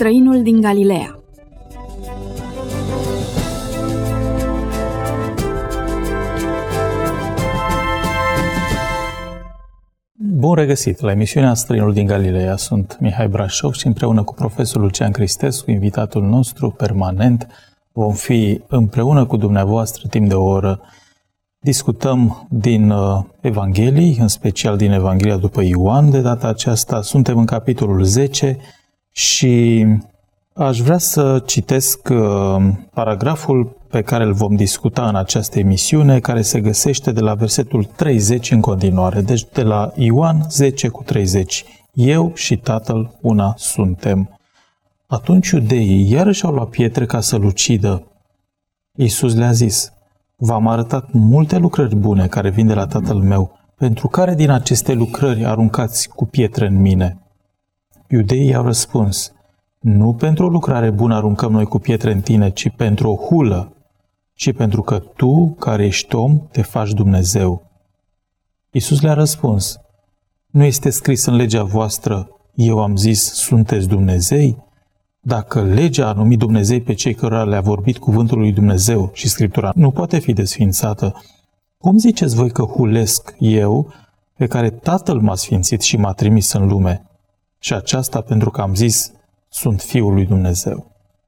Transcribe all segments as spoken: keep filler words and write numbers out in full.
Străinul din Galileea. Bun regăsit la emisiunea Străinul din Galileea. Sunt Mihai Brașov și împreună cu profesorul Lucian Cristescu, invitatul nostru permanent, vom fi împreună cu dumneavoastră timp de o oră. Discutăm din Evanghelii, în special din Evanghelia după Ioan. De data aceasta suntem în capitolul zece și aș vrea să citesc paragraful pe care îl vom discuta în această emisiune, care se găsește de la versetul treizeci în continuare. Deci de la Ioan zece cu treizeci. Eu și Tatăl una suntem. Atunci iudeii iarăși au luat pietre ca să-l ucidă. Iisus le-a zis: v-am arătat multe lucrări bune care vin de la Tatăl meu. Pentru care din aceste lucrări aruncați cu pietre în mine? Iudeii au răspuns: nu pentru o lucrare bună aruncăm noi cu pietre în tine, ci pentru o hulă, și pentru că tu, care ești om, te faci Dumnezeu. Iisus le-a răspuns: nu este scris în legea voastră, eu am zis, sunteți Dumnezei? Dacă legea a numit Dumnezei pe cei cărora le-a vorbit cuvântul lui Dumnezeu și Scriptura nu poate fi desființată, cum ziceți voi că hulesc eu, pe care Tatăl m-a sfințit și m-a trimis în lume? Și aceasta pentru că am zis, sunt Fiul lui Dumnezeu.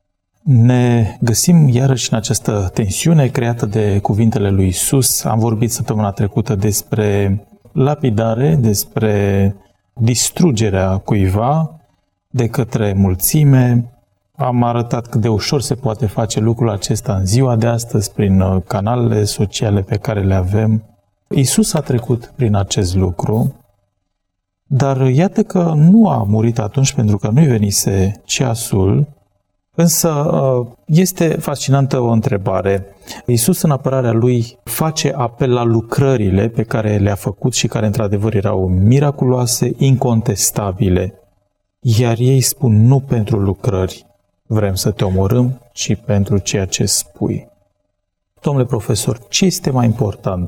Ne găsim iarăși în această tensiune creată de cuvintele lui Iisus. Am vorbit săptămâna trecută despre lapidare, despre distrugerea cuiva de către mulțime. Am arătat cât de ușor se poate face lucrul acesta în ziua de astăzi prin canalele sociale pe care le avem. Iisus a trecut prin acest lucru, dar iată că nu a murit atunci pentru că nu-i venise ceasul. Însă este fascinantă o întrebare. Iisus, în apărarea lui, face apel la lucrările pe care le-a făcut și care într-adevăr erau miraculoase, incontestabile. Iar ei spun: nu pentru lucrări vrem să te omorâm, ci pentru ceea ce spui. Domnule profesor, ce este mai important?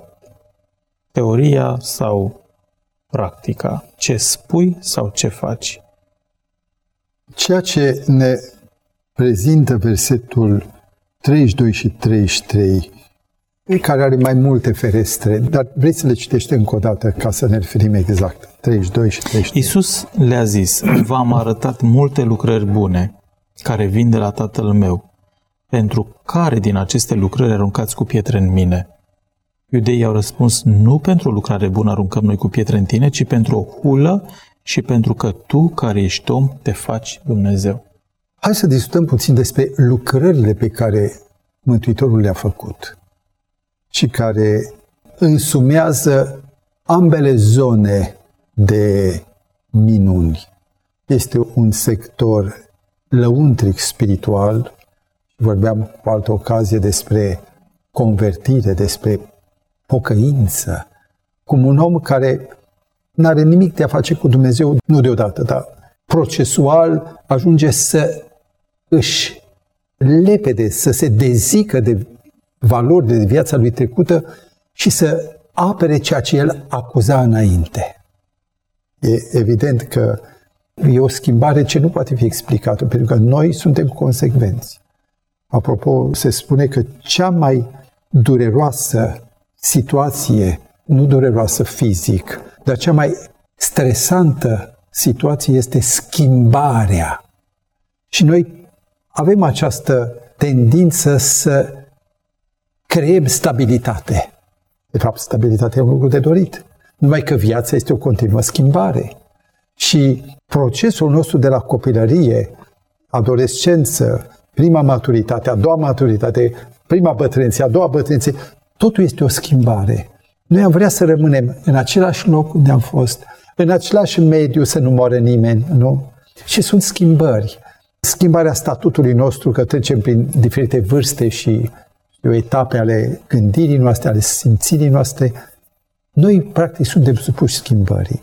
Teoria sau practica? Ce spui sau ce faci? Ceea ce ne prezintă versetul treizeci și doi și treizeci și trei, care are mai multe ferestre, dar vrei să le citești încă o dată ca să ne referim exact. treizeci și doi și treizeci și trei. Iisus le-a zis: v-am arătat multe lucrări bune care vin de la Tatăl meu. Pentru care din aceste lucrări aruncați cu pietre în mine? Iudeii au răspuns: nu pentru o lucrare bună aruncăm noi cu pietre în tine, ci pentru o hulă și pentru că tu, care ești om, te faci Dumnezeu. Hai să discutăm puțin despre lucrările pe care Mântuitorul le-a făcut și care însumează ambele zone de minuni. Este un sector lăuntric spiritual. Vorbeam cu altă ocazie despre convertire, despre pocăință, cum un om care nu are nimic de a face cu Dumnezeu, nu deodată, dar procesual ajunge să își lepede, să se dezică de valori de viața lui trecută și să apere ceea ce el acuza înainte. E evident că e o schimbare ce nu poate fi explicată, pentru că noi suntem consecvenți. Apropo, se spune că cea mai dureroasă situație, nu dureroasă fizic, dar cea mai stresantă situație este schimbarea. Și noi avem această tendință să creăm stabilitate. De fapt, stabilitatea e un lucru de dorit. Numai că viața este o continuă schimbare. Și procesul nostru de la copilărie, adolescență, prima maturitate, a doua maturitate, prima bătrânețe, a doua bătrânețe, totul este o schimbare. Noi am vrea să rămânem în același loc unde am fost, în același mediu, să nu moară nimeni, nu? Și sunt schimbări. Schimbarea statutului nostru, că trecem prin diferite vârste și știu, etape ale gândirii noastre, ale simțirii noastre. Noi, practic, suntem supuși schimbării.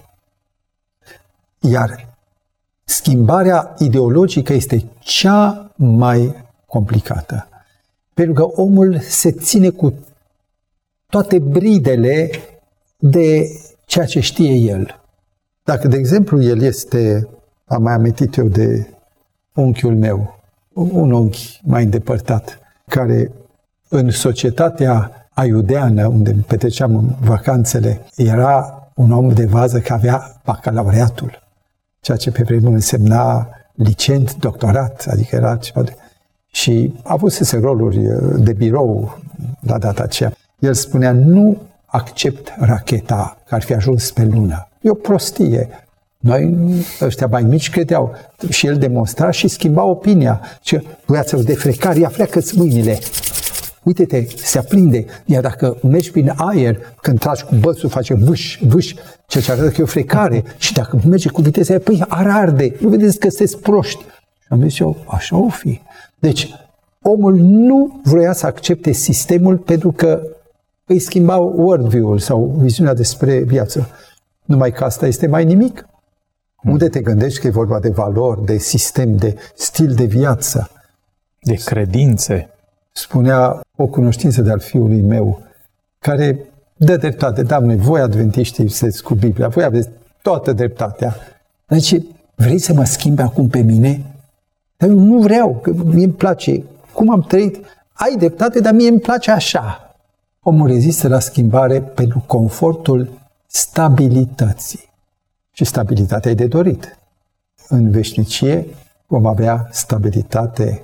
Iar schimbarea ideologică este cea mai complicată. Pentru că omul se ține cu toate bridele de ceea ce știe el. Dacă, de exemplu, el este, am mai amintit eu de unchiul meu, un unchi mai îndepărtat, care în societatea aiudeană, unde petreceam vacanțele, era un om de vază care avea bacalaureatul, ceea ce pe vremuri însemna licent, doctorat, adică era ceva de... Și a avusese roluri de birou la data aceea. El spunea, nu accept racheta care ar fi ajuns pe lună. E o prostie. Noi, ăștia mai mici, credeau. Și el demonstra și schimba opinia. Și băiaților de frecari, ia freacă-ți mâinile. Uite-te, se aprinde. Iar dacă mergi prin aer, când tragi cu bățul, face vâș, vâș, ceea ce arată că e o frecare. Și dacă merge cu viteza aia, păi ar arde. Nu vedeți că sunteți proști. Și am zis eu, așa o fi. Deci, omul nu vroia să accepte sistemul pentru că îi schimba worldview-ul sau viziunea despre viață. Numai că asta este mai nimic. Hmm. Unde te gândești că e vorba de valori, de sistem, de stil de viață? De credințe. Spunea o cunoștință de-al fiului meu, care dă dreptate. Doamne, voi adventiștii sunteți cu Biblia, voi aveți toată dreptatea. Deci, vrei să mă schimbi acum pe mine? Dar eu nu vreau, că mie îmi place. Cum am trăit? Ai dreptate, dar mie îmi place așa. Omul rezistă la schimbare pentru confortul stabilității. Și stabilitatea e de dorit. În veșnicie vom avea stabilitate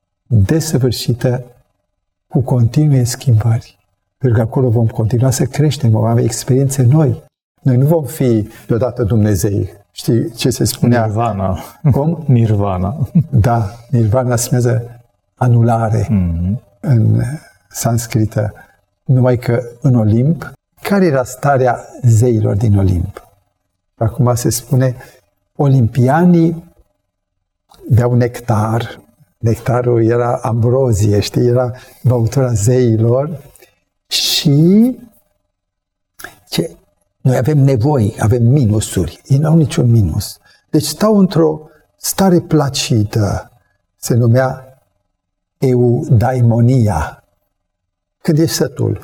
desăvârșită cu continue schimbări. Pentru că acolo vom continua să creștem, vom avea experiențe noi. Noi nu vom fi deodată Dumnezei. Știi ce se spunea? Nirvana. Cum? Nirvana. Da, Nirvana semează anulare mm-hmm. în sanscrită. Numai că în Olimp, care era starea zeilor din Olimp? Acum se spune, olimpianii beau nectar. Nectarul era ambrozie, știi? Era băutura zeilor și ce? Noi avem nevoi, avem minusuri. Ei n-au niciun minus. Deci stau într-o stare placidă. Se numea eudaimonia. Când ești sătul,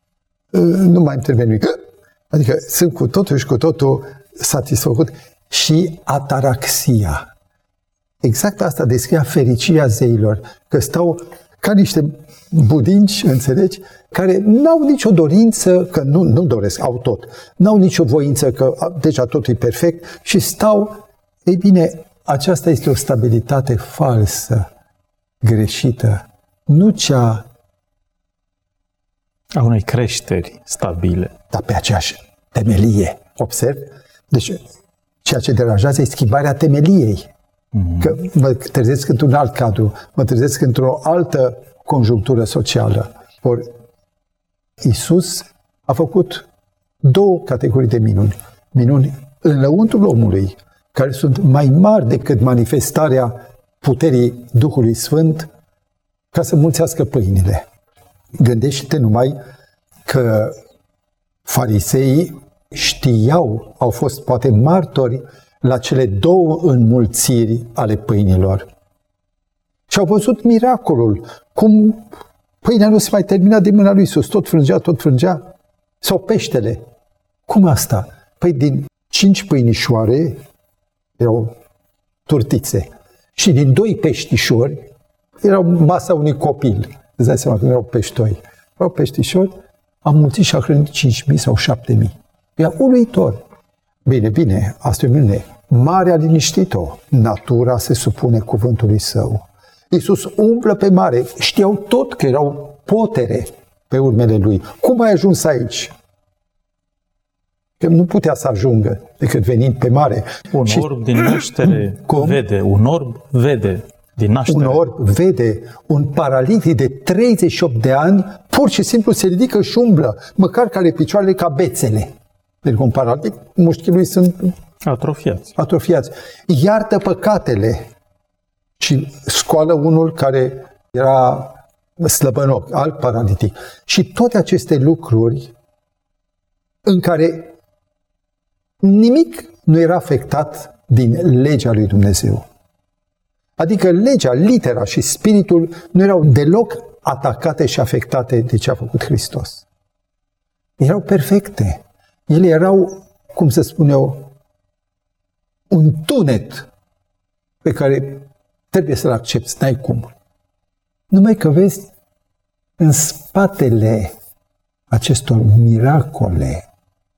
nu mai întrebe nimic. Adică sunt cu totul și cu totul satisfăcut. Și ataraxia. Exact asta descria fericirea zeilor. Că stau ca niște budinci, înțelegi, care n-au nicio dorință, că nu, nu doresc, au tot, n-au nicio voință, că deja totul e perfect și stau, ei bine, aceasta este o stabilitate falsă, greșită, nu cea a unei creșteri stabile. Dar pe aceeași temelie, observ? Deci, ceea ce deranjează e schimbarea temeliei. Mm-hmm. Că mă trezesc într-un alt cadru, mă trezesc într-o altă conjunctură socială. Ori, Iisus a făcut două categorii de minuni. Minuni în lăuntrul omului, care sunt mai mari decât manifestarea puterii Duhului Sfânt ca să mulțească pâinile. Gândește-te numai că fariseii știau, au fost poate martori la cele două înmulțiri ale pâinilor. Și au văzut miracolul, cum pâinea nu se mai termina de mâna lui Iisus, tot frângea, tot frângea, sau peștele. Cum asta? Păi din cinci pâinișoare erau turtițe și din doi peștișori erau masa unui copil. Îți dai seama că nu erau peștoi. Erau peștișori, am mulțit și a hrănit cinci mii sau șapte mii. Era uluitor. Bine, bine, asta e o minune. Marea liniștit-o. Natura se supune cuvântului său. Iisus umblă pe mare. Știau tot că erau potere pe urmele lui. Cum ai ajuns aici? Că nu putea să ajungă decât venind pe mare. Un și... orb din naștere Cum? vede. Un orb vede din naștere. Un orb vede. Un paralitic de treizeci și opt de ani pur și simplu se ridică și umblă. Măcar că are picioarele ca bețele. Pentru că un paralitic, mușchii lui sunt atrofiați. atrofiați. Iartă păcatele și scoală unul care era slăbănoc, alt paralitic. Și toate aceste lucruri în care nimic nu era afectat din legea lui Dumnezeu. Adică legea, litera și spiritul nu erau deloc atacate și afectate de ce a făcut Hristos. Erau perfecte. Ele erau, cum să spun eu, un tunet pe care trebuie să-l accepți, n-ai cum. Numai că vezi, în spatele acestor miracole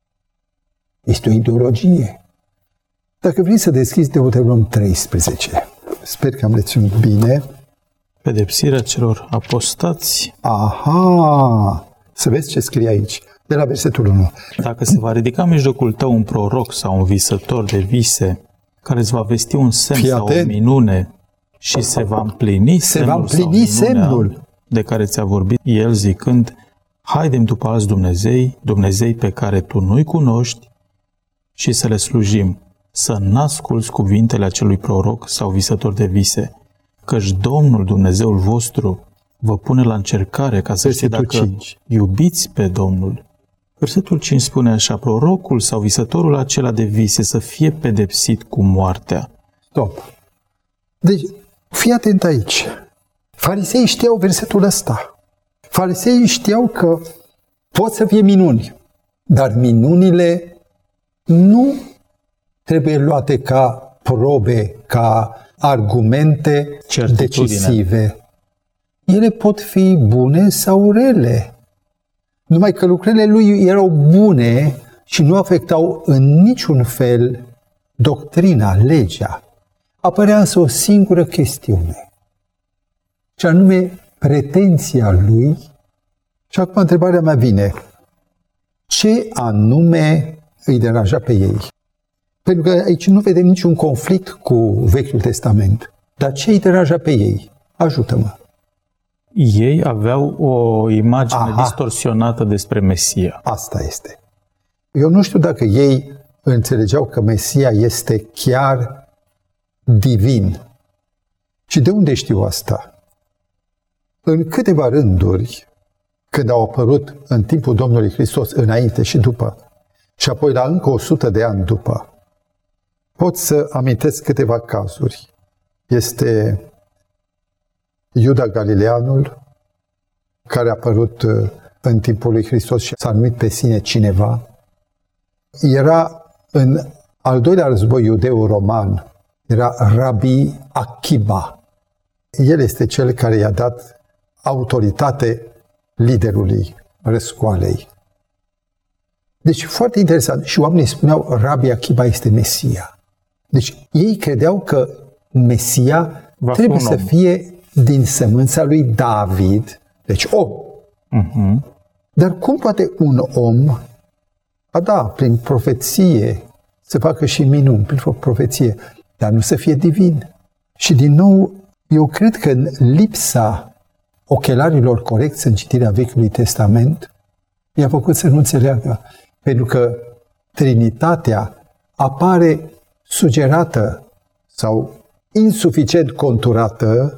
este o ideologie. Dacă vrei să deschizi Deuteronom treisprezece, sper că am reținut bine. Pedepsirea celor apostați. Aha! Să vezi ce scrie aici, de la versetul unu. Dacă se va ridica în mijlocul tău un proroc sau un visător de vise, care îți va vesti un semn Fii sau atent. o minune și se va împlini Se semnul va împlini sau minunea semnul. de care ți-a vorbit el zicând, haidem după alți Dumnezei, Dumnezei pe care tu nu-i cunoști și să le slujim, să n-asculți cuvintele acelui proroc sau visător de vise, căci Domnul Dumnezeul vostru vă pune la încercare ca să știți Versetul dacă cinci. iubiți pe Domnul. Versetul cinci spune așa, prorocul sau visătorul acela de vise să fie pedepsit cu moartea. Stop. Deci, fii atent aici. Fariseii știau versetul ăsta. Fariseii știau că pot să fie minuni, dar minunile nu trebuie luate ca probe, ca argumente Certitudine. decisive. Ele pot fi bune sau rele. Numai că lucrările lui erau bune și nu afectau în niciun fel doctrina, legea. Apărea însă o singură chestiune, și anume pretenția lui. Și acum întrebarea mea vine, ce anume îi deranja pe ei? Pentru că aici nu vedem niciun conflict cu Vechiul Testament. Dar ce îi deranja pe ei? Ajută-mă. Ei aveau o imagine Aha. distorsionată despre Mesia. Asta este. Eu nu știu dacă ei înțelegeau că Mesia este chiar divin. Și de unde știu asta? În câteva rânduri, când au apărut în timpul Domnului Hristos, înainte și după, și apoi la încă o sută de ani după, pot să amintesc câteva cazuri. Este Iuda Galileanul, care a apărut în timpul lui Hristos și s-a numit pe sine cineva. Era în al doilea război iudeu-roman, era Rabbi Akiba. El este cel care i-a dat autoritate liderului răscoalei. Deci foarte interesant. Și oamenii spuneau, Rabbi Akiba este Mesia. Deci ei credeau că Mesia Va fi trebuie un să om. fie din sămânța lui David, deci om. Uh-huh. Dar cum poate un om, a da, prin profeție, să facă și minuni, prin profeție, dar nu să fie divin? Și din nou, eu cred că în lipsa ochelarilor corecți în citirea Vechiului Testament, i-a făcut să nu înțeleagă. Pentru că Trinitatea apare sugerată sau insuficient conturată,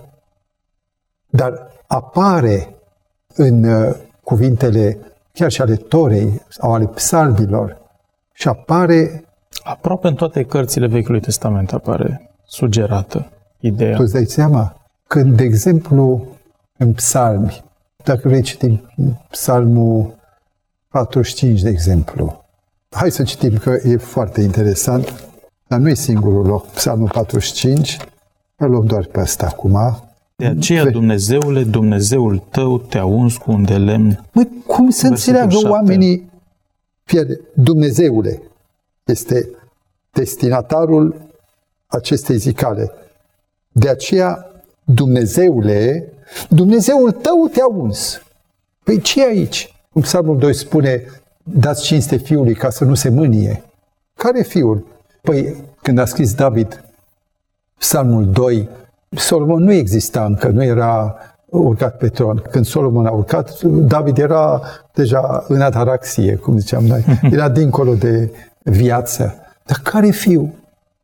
dar apare în uh, cuvintele chiar și ale Torei sau ale psalmilor și apare, Aproape în toate cărțile Vechiului Testament apare sugerată ideea. tu îți dai seama, când, de exemplu, în psalmi, dacă vrei citim psalmul patruzeci și cinci, de exemplu, hai să citim că e foarte interesant, dar nu e singurul loc, psalmul patruzeci și cinci, îl luăm doar pe ăsta acum. De aceea, Dumnezeule, Dumnezeul tău te-a uns cu un de lemn. Măi, cum să Versetul înțeleagă șapte. oamenii? Fie, Dumnezeule este destinatarul acestei zicale. De aceea, Dumnezeule, Dumnezeul tău te-a uns. Păi ce e aici? În Psalmul doi spune, dați cinste fiului ca să nu se mânie. Care fiul? Păi, când a scris David Psalmul doi, Solomon nu exista încă, nu era urcat pe tron. Când Solomon a urcat, David era deja în ataraxie, cum ziceam noi. Era dincolo de viață. Dar care fiu?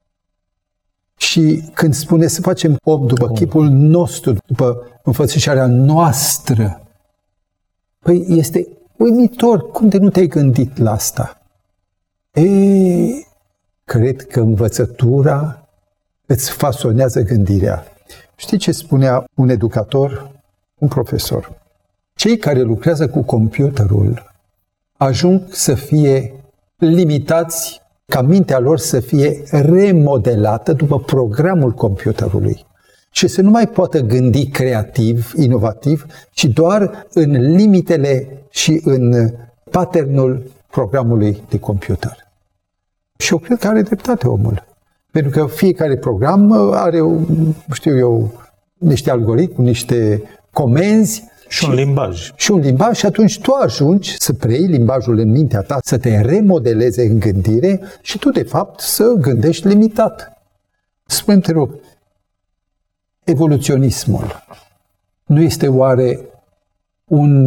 Și când spune să facem om după chipul nostru, după înfățișarea noastră, păi este uimitor. Cum de nu te-ai gândit la asta? Ei, cred că învățătura îți fasonează gândirea. Știi ce spunea un educator, un profesor? Cei care lucrează cu computerul ajung să fie limitați ca mintea lor să fie remodelată după programul computerului. și să nu mai poată gândi creativ, inovativ, ci doar în limitele și în patternul programului de computer. Și eu cred că are dreptate omul. Pentru că fiecare program are, știu eu, niște algoritmi, niște comenzi, și un limbaj. Și un limbaj și atunci tu ajungi să preiei limbajul în mintea ta, să te remodeleze în gândire și tu, de fapt, să gândești limitat. Spune-mi, te rog, evoluționismul nu este oare un,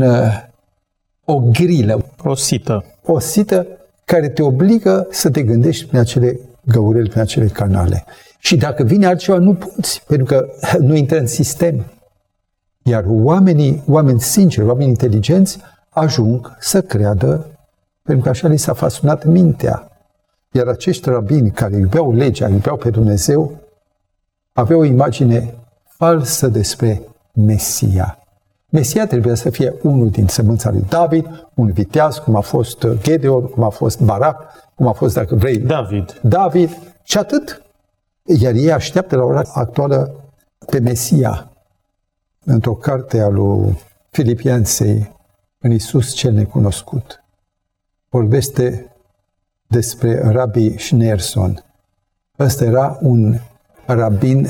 o grilă, o sită. o sită care te obligă să te gândești prin acele găureli, prin acele canale. Și dacă vine altceva, nu poți, pentru că nu intră în sistem. Iar oamenii, oameni sinceri, oameni inteligenți, ajung să creadă, pentru că așa li s-a fasunat mintea. Iar acești rabini care iubeau legea, iubeau pe Dumnezeu, aveau o imagine falsă despre Mesia. Mesia trebuia să fie unul din sămânța lui David, un viteaz, cum a fost Gedeon, cum a fost Barak, cum a fost, dacă vrei, David. David și atât. Iar ei așteaptă la ora actuală pe Mesia. Într-o carte a lui Filipiensei, în Iisus cel necunoscut, vorbește despre Rabbi Schneerson. Ăsta era un rabin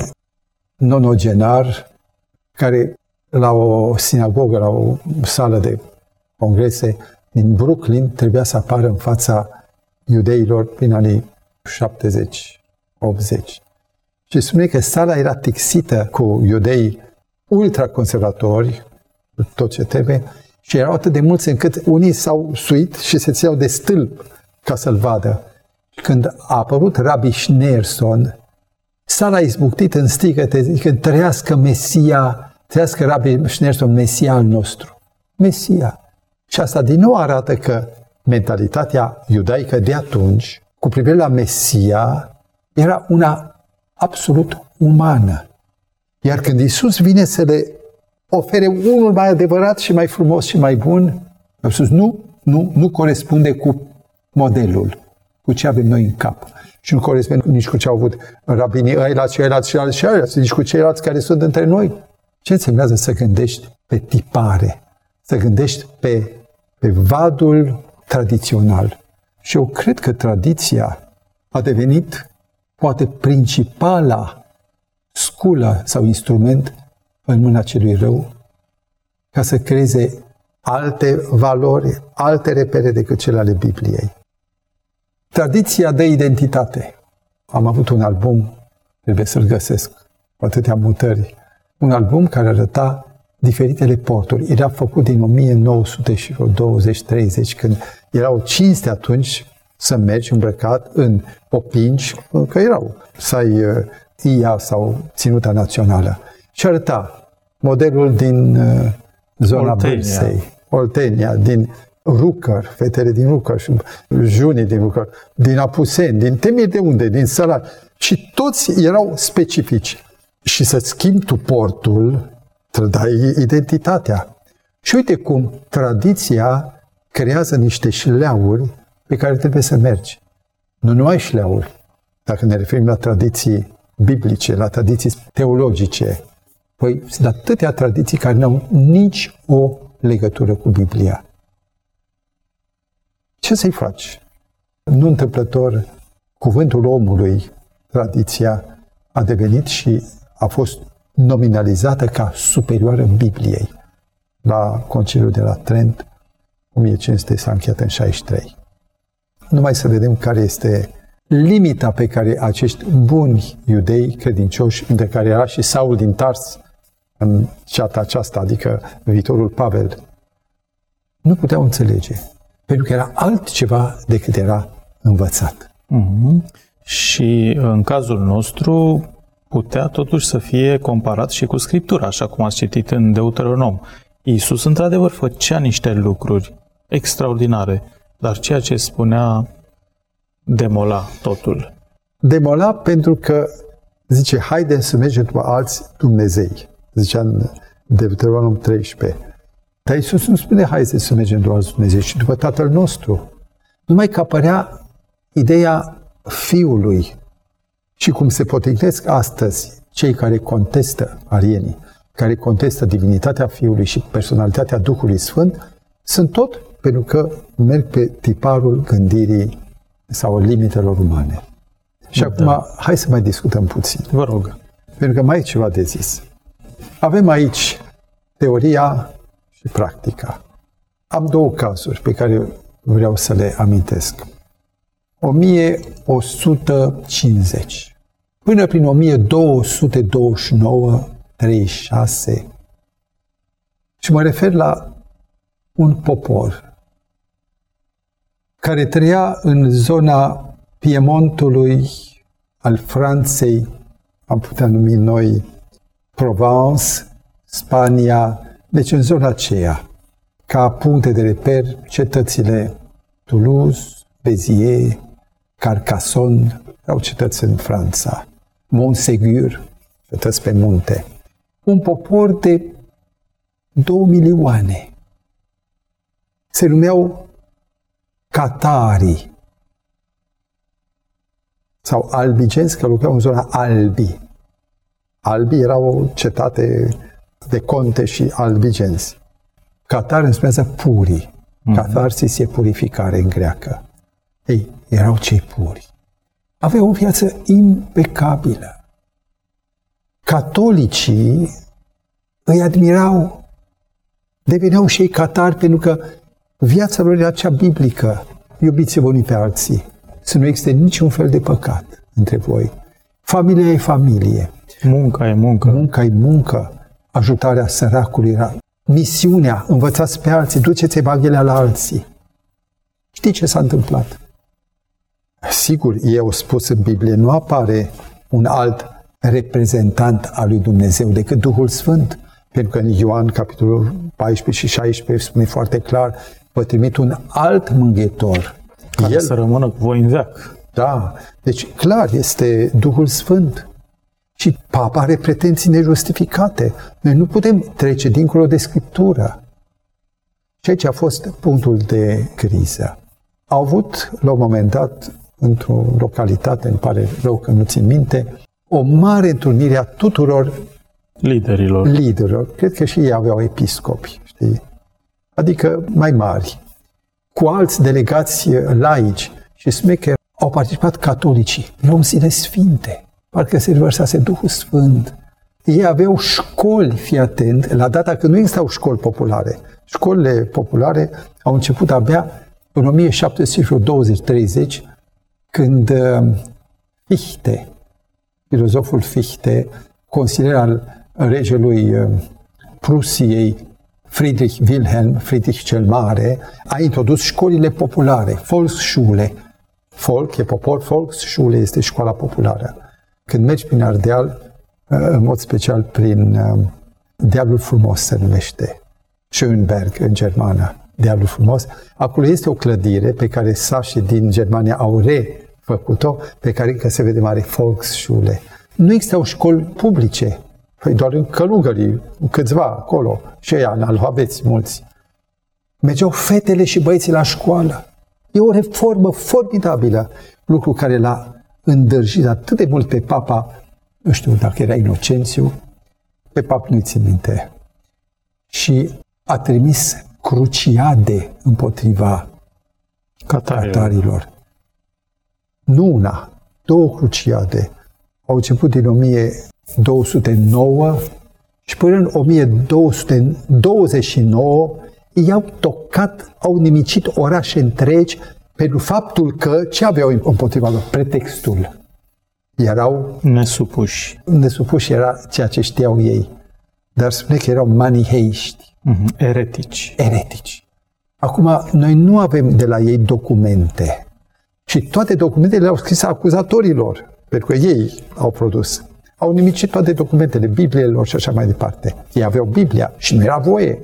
nonogenar care la o sinagogă, la o sală de congrese din Brooklyn trebuia să apară în fața iudeilor prin anii șaptezeci optzeci. Și spune că sala era tixită cu iudei ultraconservatori, tot ce trebuie, și erau atât de mulți încât unii s-au suit și se țineau de stâlp ca să-l vadă. Când a apărut Rabbi Schneerson, sala a izbuctit în strigăte, zicând, trăiască Mesia, trăiască Rabbi Schneerson, Mesia al nostru. Mesia. Și asta din nou arată că mentalitatea iudaică de atunci, cu privire la Mesia, era una absolut umană. Iar când Iisus vine să le ofere unul mai adevărat și mai frumos și mai bun, a spus, nu, nu, nu corespunde cu modelul, cu ce avem noi în cap. Și nu corespunde nici cu ce au avut rabinii ăilalți și ăilalți și ăilalți și ăilalți, nici cu ceilalți care sunt între noi. Ce însemnează să gândești pe tipare, să gândești pe, pe vadul tradițional. Și eu cred că tradiția a devenit poate principala sculă sau instrument în mâna celui rău ca să creeze alte valori, alte repere decât cele ale Bibliei. Tradiția dă identitate. Am avut un album, trebuie să-l găsesc, cu atâtea mutări, un album care arăta diferitele porturi. Era făcut din o mie nouă sute douăzeci treizeci, când era o cinste atunci să mergi îmbrăcat în opinci, că erau, să ai I A sau Ținuta Națională. Și arăta modelul din uh, zona Oltenia. Bursei, Oltenia, din Rucăr, fetele din Rucăr, și junii din Rucăr, din Apuseni, din temir de unde, din Sălai. Și toți erau specifici. Și să schimbi tu portul, trădai identitatea. Și uite cum tradiția creează niște șleauri pe care trebuie să mergi. Nu numai șleauri. Dacă ne referim la tradiții biblice, la tradiții teologice, păi sunt atâtea tradiții care nu au nici o legătură cu Biblia. Ce să-i faci? Nu întâmplător, cuvântul omului, tradiția, a devenit și a fost nominalizată ca superioară Bibliei. La Conciliul de la Trent, o mie cinci sute s-a încheiat în șaizeci și trei. Numai să vedem care este limita pe care acești buni iudei credincioși, între care era și Saul din Tars, în ceata aceasta, adică viitorul Pavel, nu puteau înțelege. Pentru că era altceva decât era învățat. Mm-hmm. Și în cazul nostru putea totuși să fie comparat și cu Scriptura, așa cum ați citit în Deuteronom. Iisus, într-adevăr, făcea niște lucruri extraordinare, dar ceea ce spunea demola totul. Demola pentru că zice, haide să mergem după alți Dumnezei. Zicea în Deuteronom treisprezece. Dar Iisus nu spune, haide să mergem după alți Dumnezei, ci după Tatăl nostru. Numai că apărea ideea Fiului. Și cum se potrivesc astăzi cei care contestă arienii, care contestă divinitatea Fiului și personalitatea Duhului Sfânt, sunt tot pentru că merg pe tiparul gândirii sau limitelor umane. Și da. Acum, hai să mai discutăm puțin. Vă rog. Pentru că mai e ceva de zis. Avem aici teoria și practica. Am două cazuri pe care vreau să le amintesc. o mie o sută cincizeci până prin o mie două sute douăzeci și nouă treizeci și șase. Și mă refer la un popor care trăia în zona Piemontului, al Franței, am putea numi noi Provence, Spania, deci în zona aceea, ca puncte de reper, cetățile Toulouse, Béziers, Carcassonne, erau cetăți în Franța, Montségur, cetăți pe munte. Un popor de două milioane. Se numeau catarii sau albigenți, că lucrau în zona Albi. Albi era o cetate de conte și albigenți. Catar înseamnă purii. Mm-hmm. Catarsis e purificare în greacă. Ei, erau cei puri. Aveau o viață impecabilă. Catolicii îi admirau. Deveneau și ei catari pentru că viața lor era cea biblică. Iubiți-vă unii pe alții. Să nu existe niciun fel de păcat între voi. Familia e familie. Munca e muncă. Munca e muncă. Ajutarea săracului era misiunea. Învățați pe alții. Duceți Evanghelia la alții. Știi ce s-a întâmplat? Sigur, ei au spus în Biblie, nu apare un alt reprezentant al lui Dumnezeu decât Duhul Sfânt. Pentru că în Ioan, capitolul paisprezece și șaisprezece, spune foarte clar, vă trimit un alt mângâietor. Care El, să rămână cu voi în veac. Da, deci clar este Duhul Sfânt. Și Papa are pretenții nejustificate. Noi nu putem trece dincolo de Scriptură. Și aici a fost punctul de criză. Au avut, la un moment dat, într-o localitate, îmi pare rău că nu țin minte, o mare întrunire a tuturor liderilor. liderilor. Cred că și ei aveau episcopi, știi? Adică mai mari. Cu alți delegați laici și smecheri au participat catolicii. Erau zile sfinte. Parcă se revărsase Duhul Sfânt. Ei aveau școli, fii atent, la data când nu existau școli populare. Școlile populare au început abia în o mie șapte sute douăzeci treizeci, când Fichte, filozoful Fichte, consilier al regelui Prusiei, Friedrich Wilhelm, Friedrich cel Mare, a introdus școlile populare, Volksschule. Folk e popor, Volksschule este școala populară. Când mergi prin Ardeal, în mod special prin Diablul Frumos se numește, Schönberg în germană, Diablul Frumos, acolo este o clădire pe care sașii din Germania au refăcut-o, pe care încă se vede mare Volksschule. Nu existau școli publice, păi doar în călugării, câțiva acolo, și ăia analfabeți mulți. Mergeau fetele și băieții la școală. E o reformă formidabilă, lucru care l-a îndârjit atât de mult pe Papa, nu știu dacă era Inocențiu, pe Papa nu-i țin minte, și a trimis cruciade împotriva catarilor. catarilor. Nu una, două cruciade. Au început din o mie două sute nouă și până în o mie două sute douăzeci și nouă i-au tocat, au nimicit orașe întregi pentru faptul că ce aveau împotriva lor? Pretextul. Erau nesupuși. Nesupuși era ceea ce știau ei. Dar spune că erau maniheiști. Mm-hmm. Eretici. Eretici. Acum, noi nu avem de la ei documente. Și toate documentele le-au scris acuzatorilor. Pentru că ei au produs. Au nimicit toate documentele, Bibliilor și așa mai departe. Ei aveau Biblia și nu era voie.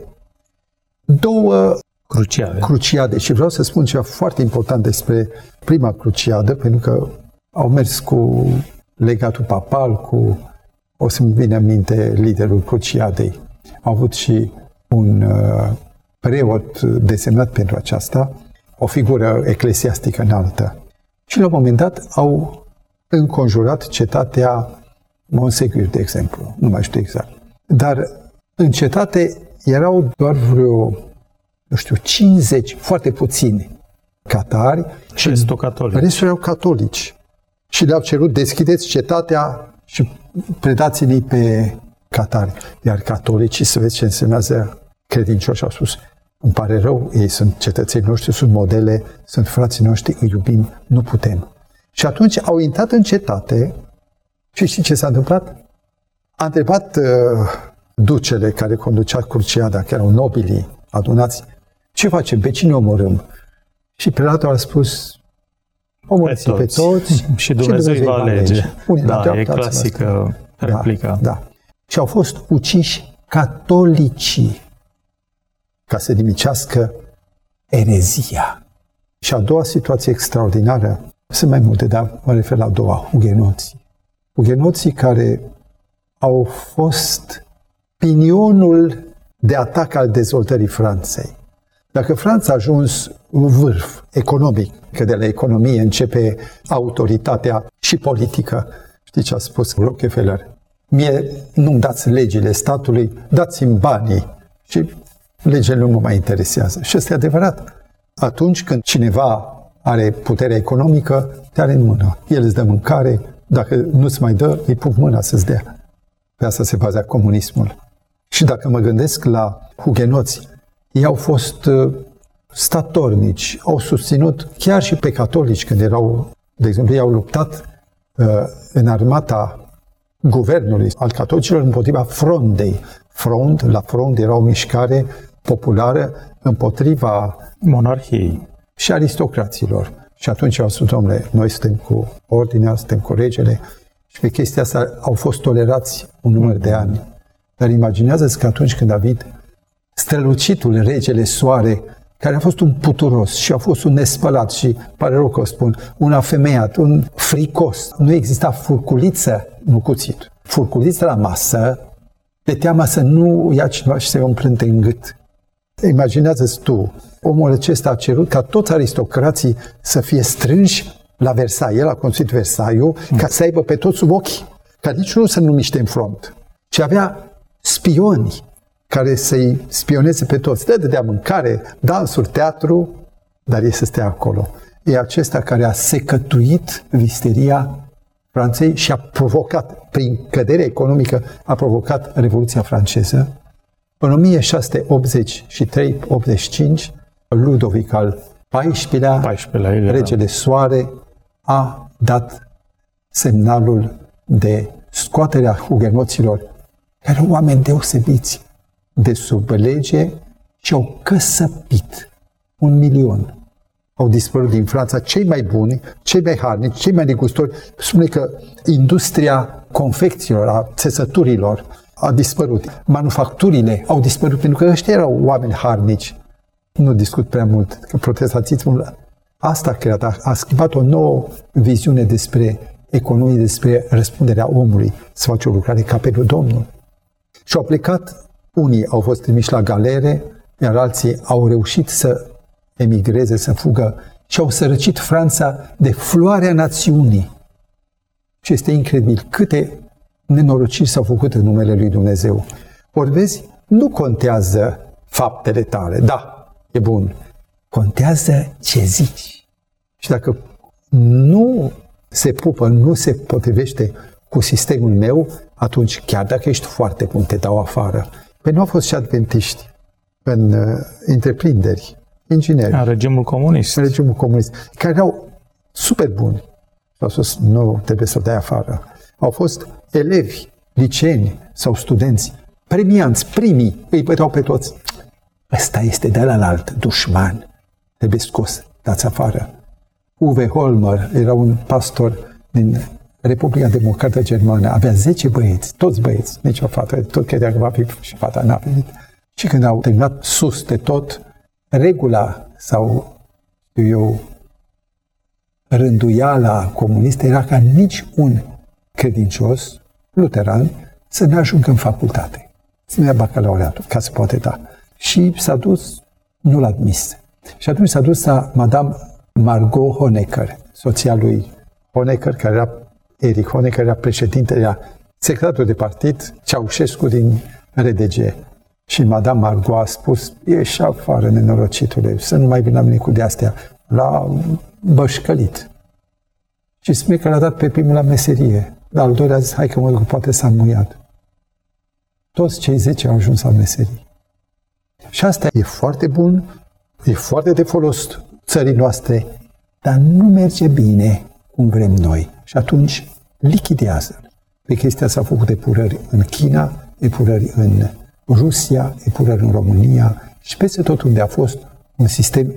Două cruciade. cruciade. Și vreau să spun ceva foarte important despre prima cruciadă, pentru că au mers cu legatul papal, cu, o să-mi vine în minte, liderul cruciadei. Au avut și un uh, preot desemnat pentru aceasta, o figură eclesiastică înaltă. Și la un moment dat au înconjurat cetatea Montségur, de exemplu, nu mai știu exact. Dar în cetate erau doar vreo, nu știu, cincizeci, foarte puțini catari și restul catolici. Restul erau catolici. Și le-au cerut, deschideți cetatea și predați-ne pe catari. Iar catolicii, să vezi ce însemnează credincioși, au spus, îmi pare rău, ei sunt cetățenii noștri, sunt modele, sunt frații noștri, îi iubim, nu putem. Și atunci au intrat în cetate și știi ce s-a întâmplat? A întrebat uh, ducele care conducea cruciada, care erau nobilii adunați, ce facem, pe cine omorâm? Și prelatul a spus, omorâți pe, pe toți și Dumnezeu îi va alege. Unii da, la e clasică replica. Da, da. Și au fost uciși catolicii ca să nimicească erezia. Și a doua situație extraordinară, sunt mai multe, dar mă refer la a doua, hugenoții. Hugenoții care au fost pinionul de atac al dezvoltării Franței. Dacă Franța a ajuns în vârf economic, că de la economie începe autoritatea și politică, știi ce a spus Rockefeller? Mie nu-mi dați legile statului, dați-mi banii și legile nu mă mai interesează. Și asta e adevărat. Atunci când cineva are puterea economică, te are în mână. El îți dă mâncare, dacă nu-ți mai dă, îi pun mâna să-ți dea. Pe asta se bazea comunismul. Și dacă mă gândesc la hugenoți, ei au fost statornici, au susținut chiar și pe catolici când erau, de exemplu, ei au luptat uh, în armata guvernului al catolicilor împotriva Frondei. Front, la Front era o mișcare populară împotriva monarhiei și aristocraților. Și atunci au spus, domnule, noi suntem cu ordinea, suntem cu regele și pe chestia asta au fost tolerați un număr de ani. Dar imaginează-ți că atunci când a venit strălucitul regele Soare, care a fost un puturos și a fost un nespălat și, pare rău că o spun, un afemeiat, un fricos. Nu exista furculiță, nu cuțit. Furculiță la masă, de teama să nu ia cineva și să-i umplânte în gât. Imaginează-ți tu, omul acesta a cerut ca toți aristocrații să fie strânși la Versailles. El a construit Versailles mm. ca să aibă pe toți sub ochi, ca niciunul să nu miște în front. Și avea spioni care să-i spioneze pe toți. Le dădea mâncare, dansuri, teatru, dar ei să stea acolo. E acesta care a secătuit visteria Franței și a provocat, prin căderea economică, a provocat Revoluția franceză. În o mie șase sute optzeci și trei optzeci și cinci, Ludovic al paisprezecelea-lea, regele Soare, a dat semnalul de scoaterea hugenoților, care erau oameni deosebiți, de sub lege și au căsăpit un milion. Au dispărut din Franța cei mai buni, cei mai harnici, cei mai negustori. Spune că industria confecțiilor, a țesăturilor a dispărut. Manufacturile au dispărut pentru că ăștia erau oameni harnici. Nu discut prea mult, că protestantismul asta a creat, a, a schimbat o nouă viziune despre economie, despre răspunderea omului, să face o lucrare ca pentru Domnul. Și au plecat. Unii au fost trimiși la galere, iar alții au reușit să emigreze, să fugă și au sărăcit Franța de floarea națiunii. Și este incredibil câte nenorociri s-au făcut în numele lui Dumnezeu. Ori vezi, nu contează faptele tale, da, e bun, contează ce zici. Și dacă nu se pupă, nu se potrivește cu sistemul meu, atunci chiar dacă ești foarte bun, te dau afară. Păi nu au fost și adventiști în uh, întreprinderi, ingineri. În regimul comunist. În regimul comunist, care erau super buni. Au spus, nu, trebuie să dai afară. Au fost elevi, liceeni sau studenți, premianți, primii, îi băteau pe toți. Ăsta este de la alt, dușman, trebuie scos, dați afară. Uwe Holmer era un pastor din Republica Democrată Germană, avea zece băieți, toți băieți, nici o fată, tot credea că va fi și fata n-a venit. Și când au terminat sus de tot, regula sau, știu eu, rânduiala comunistă era ca nici un credincios luteran să ne ajungă în facultate, să ne ia bacalaureatul, ca să poate da. Și s-a dus, nu l-a admis. Și atunci s-a dus la Madame Margot Honecker, soția lui Honecker, care era Erich Honecker, era președintele secretarul de partid, Ceaușescu din R D G. Și Madame Margot a spus, ieși afară, nenorocitule, să nu mai vină la mine cu de-astea. L-a bășcălit. Și spune că l-a dat pe primul la meserie. Dar al doilea a zis, hai că mă duc, poate s-a muiat. Toți cei zece au ajuns la meserie. Și asta e foarte bun, e foarte de folos țării noastre, dar nu merge bine cum vrem noi. Și atunci lichidează-l. Pe chestia s-au făcut epurări în China, epurări în Rusia, epurări în România și peste tot unde a fost un sistem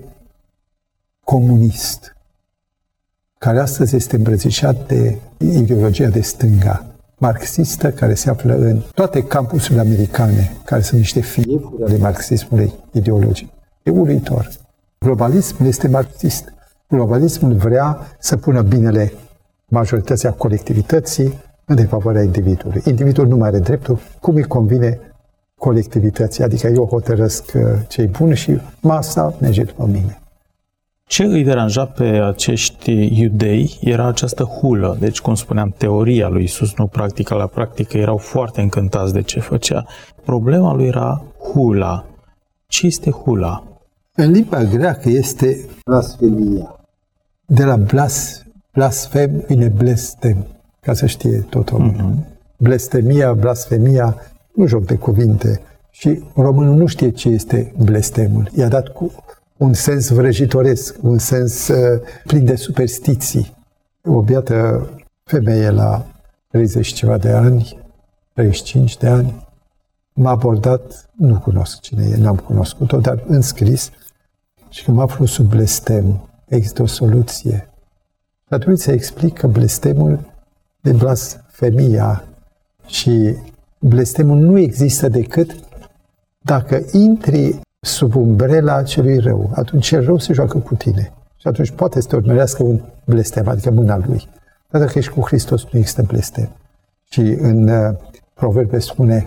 comunist, care astăzi este îmbrățișat de ideologia de stânga, marxistă, care se află în toate campusurile americane, care sunt niște fiefuri ale marxismului ideologic. E uluitor. Globalismul este marxist. Globalismul vrea să pună binele majorității a colectivității în defavoarea individului. Individul nu mai are dreptul cum îi convine colectivității, adică eu hotărăsc ce-i bun și masa merge după mine. Ce îi deranja pe acești iudei era această hulă. Deci, cum spuneam, teoria lui Iisus, nu practica. La practică erau foarte încântați de ce făcea. Problema lui era hula. Ce este hula? În limba greacă este blasfemia. De la blas, blasfem vine blestem, ca să știe totul. Mm-hmm. Blestemia, blasfemia, nu joc de cuvinte. Și românul nu știe ce este blestemul. I-a dat cu un sens vrăjitoresc, un sens uh, plin de superstiții. O biată femeie la treizeci ceva de ani, treizeci și cinci de ani, m-a abordat, nu cunosc cine e, n-am cunoscut-o, dar în scris, și când m-a aflu sub blestem, există o soluție. Dar trebuie să explic că blestemul de blasfemia și blestemul nu există decât dacă intri sub umbrela celui rău. Atunci cel rău se joacă cu tine. Și atunci poate să te urmărească un blestem, adică mâna lui. Dar dacă ești cu Hristos, nu există blestem. Și în uh, Proverbe spune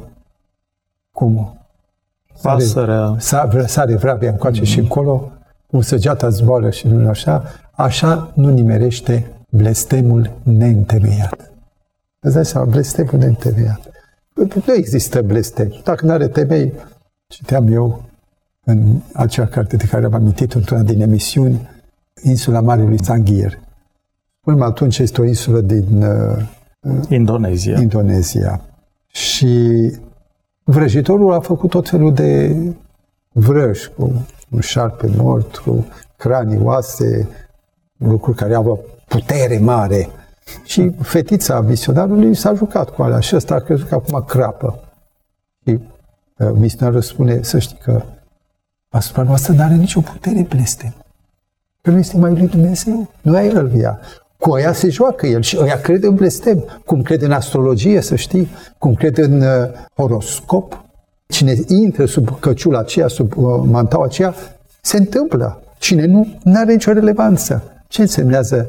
cum pasărea sare, sare vrabia încoace mm-hmm. și încolo, cum săgeata zboară și nu așa, așa nu nimerește blestemul neîntemeiat. Îți dai seama, blestemul neîntemeiat. Nu există blestem. Dacă nu are temei, citeam eu în acea carte de care am amintit într-una din emisiuni, insula Marelui Sanghir. Până atunci este o insulă din uh, Indonezia. Indonezia. Și vrăjitorul a făcut tot felul de vrăji, cu un șarpe mort, cu cranii, oase, lucruri care au o putere mare. Și fetița misionarului s-a jucat cu alea și ăsta a crezut că acum crapă. Și uh, misionarul spune, să știi că asupra noastră nu are nicio putere blestem. Că nu este mai lui Dumnezeu. Nu e el ea. Cu ăia se joacă el și ăia crede în blestem. Cum crede în astrologie, să știi, cum crede în uh, horoscop. Cine intră sub căciula aceea, sub uh, mantaua aceea, se întâmplă. Cine nu, nu are nicio relevanță. Ce însemnează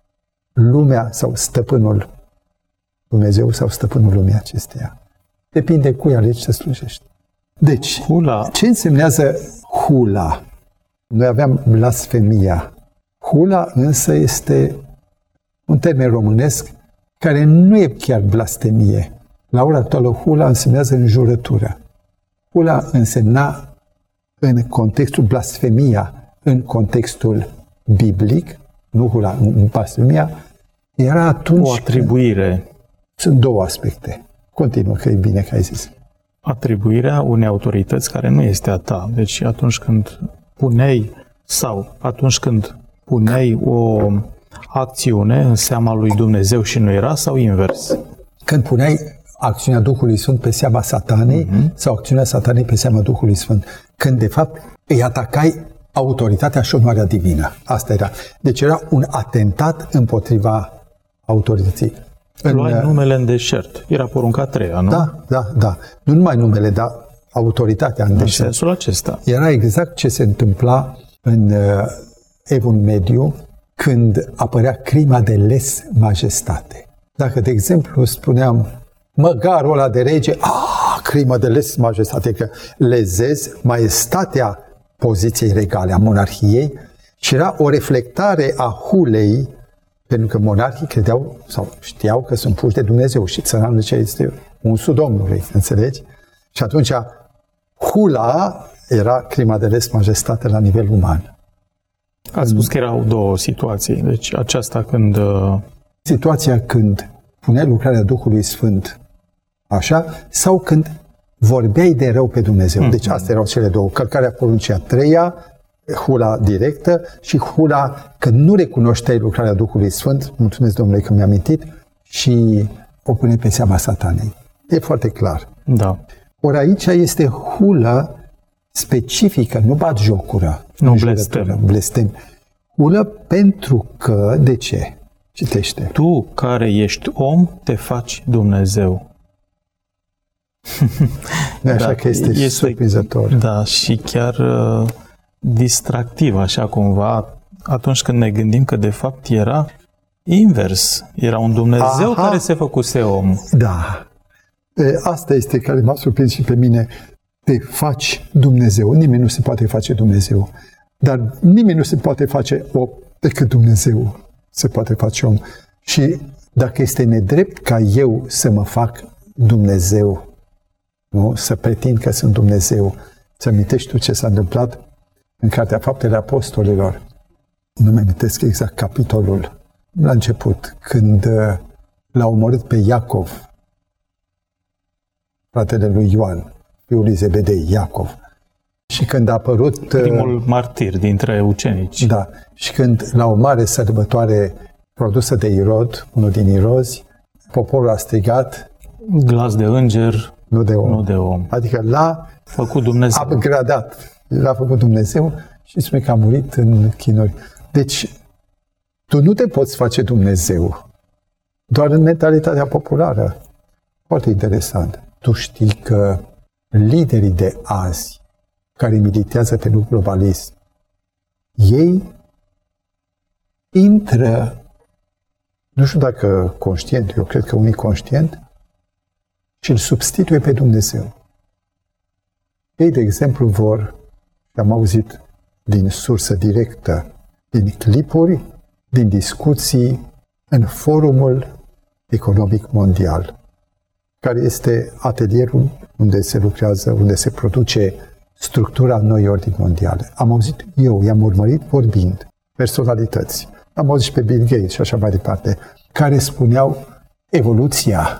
lumea sau stăpânul Dumnezeu sau stăpânul lumii acesteia? Depinde cui alegi să slujești. Deci, hula. Ce însemnează hula? Noi aveam blasfemia. Hula însă este un termen românesc care nu e chiar blasfemie. La ora actuală, hula însemnează înjurătură. Hula însemna în contextul blasfemia, în contextul biblic, nu hula, în blasfemia, era atunci... O atribuire. Când... Sunt două aspecte. Continuă, că e bine că ai zis. Atribuirea unei autorități care nu este a ta. Deci atunci când puneai sau atunci când puneai o acțiune în seama lui Dumnezeu și nu era, sau invers? Când puneai acțiunea Duhului Sfânt pe seama Satanei mm-hmm. sau acțiunea Satanei pe seama Duhului Sfânt. Când de fapt îi atacai autoritatea și onoarea divină. Asta era. Deci era un atentat împotriva autorității. Luai în, numele în deșert. Era porunca a treia, nu? Da, da, da. Nu numai numele, dar autoritatea în, în deșert. În sensul acesta. Era exact ce se întâmpla în uh, Evul Mediu când apărea crima de les majestate. Dacă, de exemplu, spuneam măgarul ăla de rege, ah, crimă de les majestate, că lezezi maestatea poziției regale, a monarhiei, și era o reflectare a hulei Pentru că monarhii credeau sau știau că sunt puși de Dumnezeu și țăranul ce este unsul Domnului, înțelegi? Și atunci hula era crima de lesa majestate la nivel uman. Ați spus că erau două situații. Deci aceasta când... Situația când puneai lucrarea Duhului Sfânt așa, sau când vorbeai de rău pe Dumnezeu. Mm-hmm. Deci astea erau cele două. Călcarea poruncii a treia, hula directă, și hula când nu recunoșteai lucrarea Duhului Sfânt, mulțumesc Domnului că mi-am amintit, și o pune pe seama Satanei. E foarte clar. Da. Ori aici este hulă specifică, nu batjocură. Nu blestem. Blestem. Hulă pentru că, de ce? Citește. Tu care ești om, te faci Dumnezeu. Așa da, că este, este surprinzător. Da, și chiar uh, distractiv, așa cumva, atunci când ne gândim că de fapt era invers. Era un Dumnezeu Aha. care se făcuse om. Da. E, asta este care m-a surprins și pe mine. Te faci Dumnezeu. Nimeni nu se poate face Dumnezeu. Dar nimeni nu se poate face om decât Dumnezeu se poate face om. Și dacă este nedrept ca eu să mă fac Dumnezeu, nu? Să pretind că sunt Dumnezeu, să amintești tu ce s-a întâmplat în Cartea Faptele Apostolilor. Nu mi amintesc exact capitolul. La început, când l-a omorât pe Iacov, fratele lui Ioan, fiul lui Zebedei, Iacov. Și când a apărut... Primul martir dintre ucenici. Da. Și când la o mare sărbătoare produsă de Irod, unul din Irozi, poporul a strigat... Glas de înger, nu de om. Nu de om. Adică l-a făcut Dumnezeu. upgradat. L-a făcut Dumnezeu și spune că a murit în chinuri. Deci, tu nu te poți face Dumnezeu doar în mentalitatea populară. Foarte interesant. Tu știi că liderii de azi care militează pentru globalism, ei intră, nu știu dacă conștient, eu cred că unii conștient, și îl substituie pe Dumnezeu. Ei, de exemplu, vor, am auzit din sursă directă, din clipuri, din discuții în Forumul Economic Mondial, care este atelierul unde se lucrează, unde se produce structura noi ordini mondiale. Am auzit eu, i-am urmărit vorbind, personalități. Am auzit și pe Bill Gates și așa mai departe, care spuneau evoluția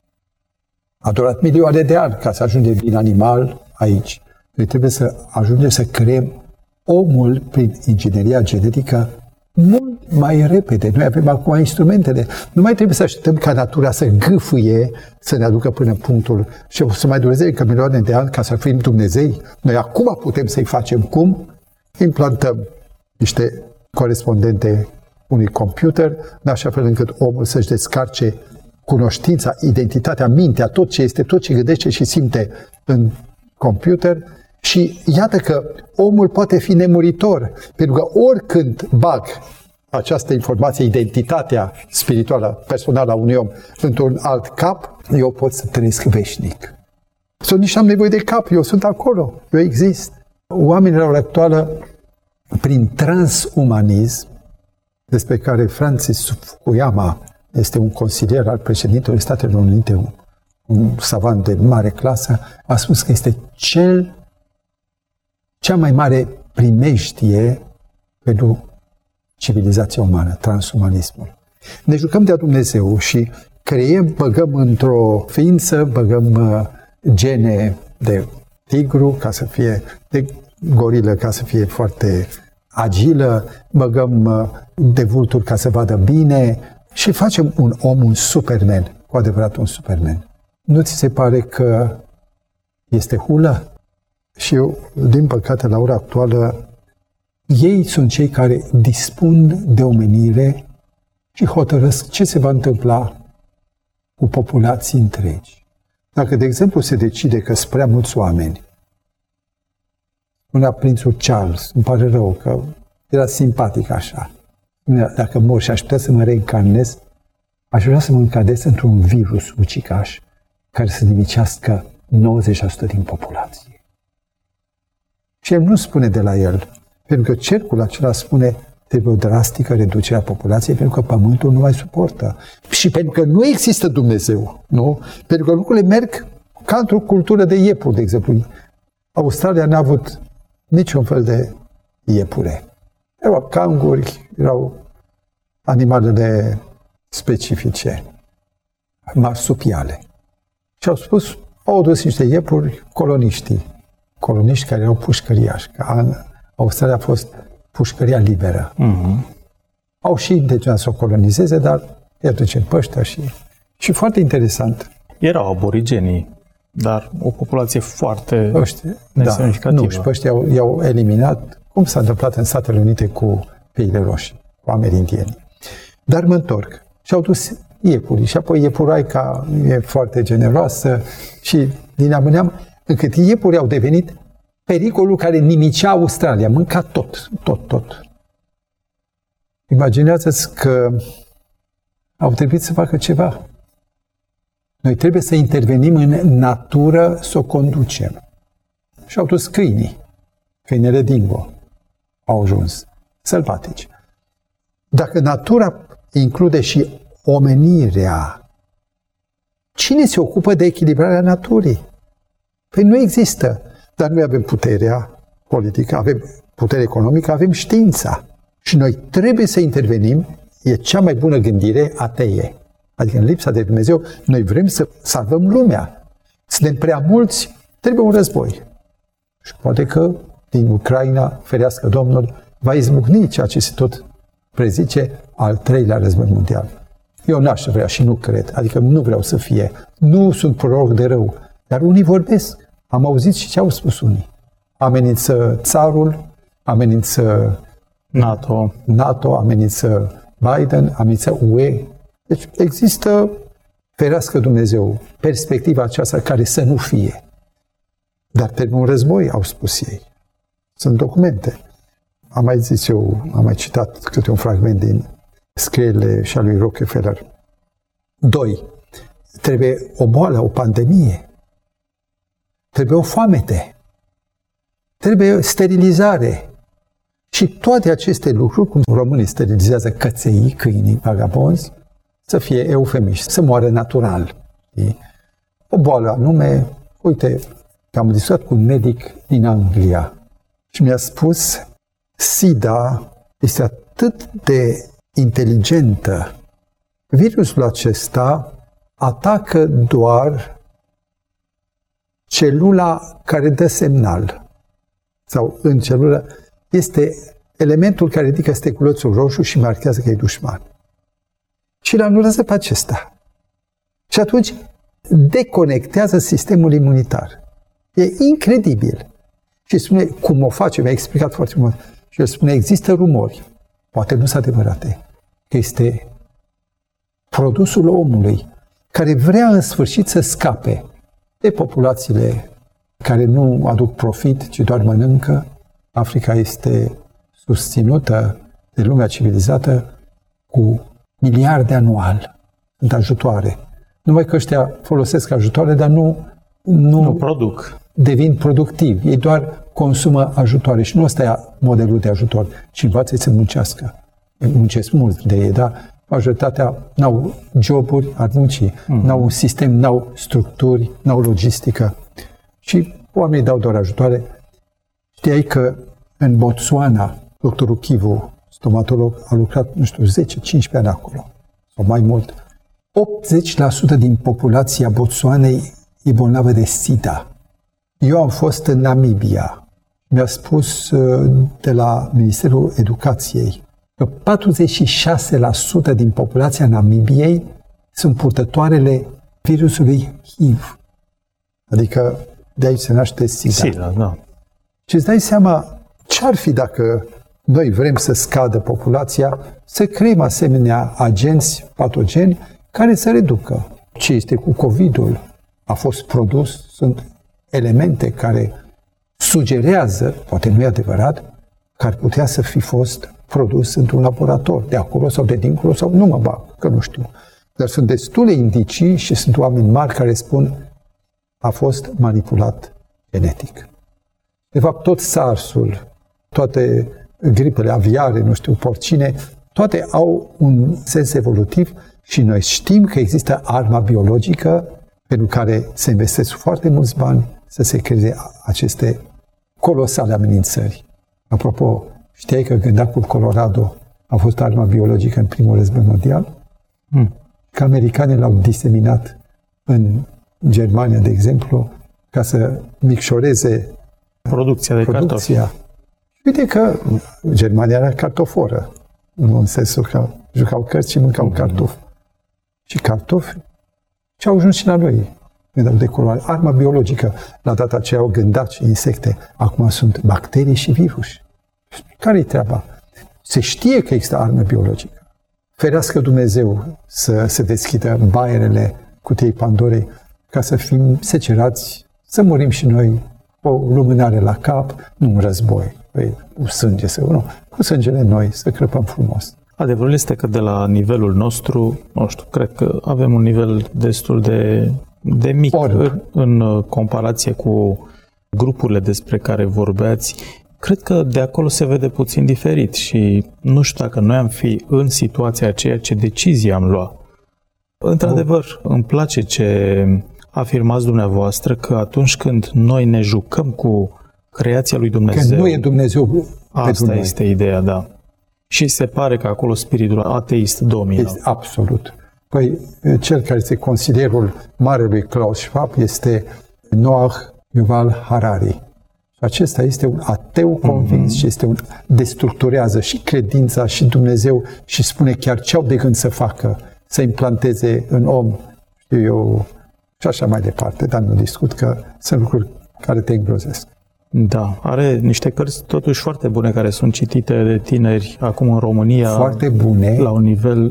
a durat milioane de ani ca să ajungem din animal aici. Noi trebuie să ajungem să creăm omul prin ingineria genetică mult mai repede. Noi avem acum instrumentele. Nu mai trebuie să așteptăm ca natura să gâfâie, să ne aducă până în punctul și o să mai dureze încă milioane de ani ca să fim Dumnezei. Noi acum putem să-i facem cum? Implantăm niște corespondente unui computer, în așa fel încât omul să-și descarce cunoștința, identitatea, mintea, tot ce este, tot ce gândește și simte în computer. Și iată că omul poate fi nemuritor, pentru că oricând bag această informație, identitatea spirituală, personală a unui om într-un alt cap, eu pot să trăiesc veșnic. Sau nici am nevoie de cap, eu sunt acolo, eu exist. Oamenii la ora actuală, prin transumanism, despre care Francis Fukuyama este un consilier al președintelui Statelor Unite, un, un savant de mare clasă, a spus că este cel cea mai mare primejdie pentru civilizația umană, transumanismul. Ne jucăm de-a Dumnezeu și creiem, băgăm într-o ființă, băgăm uh, gene de tigru ca să fie, de gorilă ca să fie foarte agilă, băgăm uh, de vulturi ca să vadă bine și facem un om, un Superman, cu adevărat un Superman. Nu ți se pare că este hulă? Și eu, din păcate, la ora actuală, ei sunt cei care dispun de omenire și hotărăsc ce se va întâmpla cu populații întregi. Dacă, de exemplu, se decide că sunt prea mulți oameni, spunea prințul Charles, îmi pare rău că era simpatic așa, spunea, dacă mor și aș putea să mă reîncarnez, aș vrea să mă încadrez într-un virus ucigaș care să nimicească nouăzeci la sută din populație. Și el nu spune de la el, pentru că cercul acela spune, trebuie o drastică reducere a populației pentru că pământul nu mai suportă. Și pentru că nu există Dumnezeu, nu? Pentru că lucrurile merg ca într-o cultură de iepuri, de exemplu. Australia n-a avut niciun fel de iepure. Erau canguri, erau animalele specifice, marsupiale. Și au spus, au dus niște iepuri coloniștii, coloniști care erau pușcăriași. Australia a fost pușcăria liberă. Mm-hmm. Au și intenționat să o colonizeze, dar i-a duce pe ăștia și... Și foarte interesant. Erau aborigenii, dar o populație foarte Ăștia, nesemnificativă. Da, nu, și pe ăștia i-au, i-au eliminat, cum s-a întâmplat în Statele Unite cu peile roșii, cu amerindienii. Dar mă întorc. Și-au dus iepurii. Și apoi iepuraica e foarte generoasă și din amâneam, încât iepurii au devenit pericolul care nimicea Australia. Mânca tot, tot, tot. Imaginează-ți că au trebuit să facă ceva. Noi trebuie să intervenim în natură, să o conducem. Și au dus câinii. Câinele dingo au ajuns sălbatici. Dacă natura include și omenirea, cine se ocupă de echilibrarea naturii? Păi nu există. Dar noi avem puterea politică, avem puterea economică, avem știința. Și noi trebuie să intervenim. E cea mai bună gândire atee. Adică în lipsa de Dumnezeu, noi vrem să salvăm lumea. Suntem prea mulți, trebuie un război. Și poate că din Ucraina, ferească Domnul, va izbucni ceea ce se tot prezice, al treilea război mondial. Eu n-aș vrea și nu cred, adică nu vreau să fie. Nu sunt proroc de rău, dar unii vorbesc. Am auzit și ce au spus unii. Amenință țarul, amenință NATO, NATO, amenință Biden, amenință U E. Deci există, ferească Dumnezeu, perspectiva aceasta care să nu fie. Dar trebuie un război, au spus ei. Sunt documente. Am mai zis eu, am mai citat câte un fragment din scrierile și a lui Rockefeller. Doi, trebuie o boală, o pandemie. Trebuie o foamete. Trebuie sterilizare. Și toate aceste lucruri, cum românii sterilizează căței, câinii, vagabonzi, să fie eufemiști, să moară natural. O boală anume, uite, am discutat cu un medic din Anglia și mi-a spus, SIDA este atât de inteligentă. Virusul acesta atacă doar celula care dă semnal. Sau în celulă este elementul care ridică steculețul roșu și marchează că e dușman. Și îl anulează pe acesta. Și atunci deconectează sistemul imunitar. E incredibil. Și spune, cum o face, mi-a explicat foarte mult. Și el spune, există rumori, poate nu sunt adevărate, că este produsul omului care vrea în sfârșit să scape de populațiile care nu aduc profit, ci doar mănâncă. Africa este susținută de lumea civilizată cu miliarde anual. Sunt ajutoare. Numai că ăștia folosesc ajutoare, dar nu, nu, nu produc. Devin productivi. Ei doar consumă ajutoare. Și nu ăsta e modelul de ajutor, ci învață să muncească. Muncesc mult de ei, dar majoritatea n-au joburi, ar munci. Mm. N-au un sistem, n-au structuri, n-au logistică. Și oamenii dau doar ajutoare. Știai că în Botswana, doctorul Kivu, stomatolog, a lucrat, nu știu, zece cincisprezece ani acolo, sau mai mult. optzeci la sută din populația Botswanei e bolnavă de SIDA. Eu am fost în Namibia. Mi-a spus de la Ministerul Educației că patruzeci și șase la sută din populația Namibiei sunt purtătoarele virusului H I V. Adică de aici se naște SIDA. SIDA, da. Și îți dai seama ce-ar fi dacă noi vrem să scadă populația, să creăm asemenea agenți patogeni care să reducă. Ce este cu COVID-ul? A fost produs, sunt elemente care sugerează, poate nu e adevărat, că ar putea să fi fost produs într-un laborator, de acolo sau de dincolo, sau nu mă bag, că nu știu. Dar sunt destule indicii și sunt oameni mari care spun a fost manipulat genetic. De fapt, tot SARS-ul, toate gripele aviare, nu știu, porcine, toate au un sens evolutiv și noi știm că există arma biologică pentru care se investesc foarte mulți bani să se creeze aceste colosale amenințări. Apropo, știai că gândacul Colorado a fost arma biologică în primul război mondial? Hmm. Că americanii l-au diseminat în Germania, de exemplu, ca să micșoreze producția de producția. cartofi. Uite că Germania era cartoforă, în sensul că jucau cărți și mâncau mm-hmm. cartofi. Și cartofi ce au ajuns și la noi. De culoare. Arma biologică, la data aceea au gândaci, insecte, acum sunt bacterii și virus. Care-i treaba? Se știe că există armă biologică. Ferească Dumnezeu să se deschidă baierele cutiei Pandorei ca să fim secerați, să murim și noi o lumânare la cap, nu un război, păi, cu sânge să nu, cu sângele noi să crăpăm frumos. Adevărul este că de la nivelul nostru, nu știu, cred că avem un nivel destul de, de mic în, în comparație cu grupurile despre care vorbeați. Cred că de acolo se vede puțin diferit și nu știu dacă noi am fi în situația aceea ce decizie am luat. Într-adevăr, îmi place ce afirmați dumneavoastră că atunci când noi ne jucăm cu creația lui Dumnezeu... Că nu e Dumnezeu asta noi. Este ideea, da. Și se pare că acolo spiritul ateist domină. Este, absolut. Păi, cel care este consilierul marelui Klaus Schwab este Noah Yuval Harari. Acesta este un ateu convins mm-hmm. și este un destructurează și credința și Dumnezeu și spune chiar ce au de gând să facă, să implanteze în om, știu eu, și așa mai departe, dar nu discut că sunt lucruri care te îngrozesc. Da, are niște cărți totuși foarte bune care sunt citite de tineri acum în România. Foarte bune. La un nivel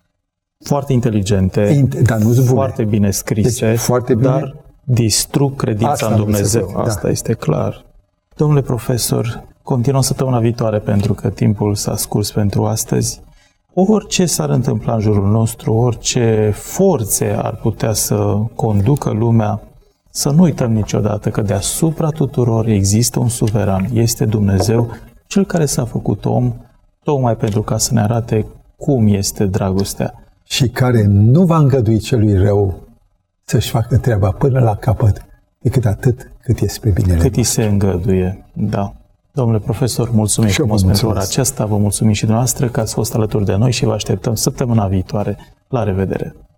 foarte inteligente, Int- dar nu-s bune. foarte bine scrise, deci, foarte bine. Dar distrug credința Asta în Dumnezeu. Poate, Asta da. este clar. Domnule profesor, continuăm săptămâna viitoare pentru că timpul s-a scurs pentru astăzi. Orice s-ar întâmpla în jurul nostru, orice forțe ar putea să conducă lumea, să nu uităm niciodată că deasupra tuturor există un suveran, este Dumnezeu, Cel care s-a făcut om, tocmai pentru ca să ne arate cum este dragostea. Și care nu va îngădui celui rău să-și facă treaba până la capăt, decât atât cât e spre binele. Cât îi se îngăduie, da. Domnule profesor, mulțumim frumos pentru ora aceasta, vă mulțumim și dumneavoastră că ați fost alături de noi și vă așteptăm săptămâna viitoare. La revedere!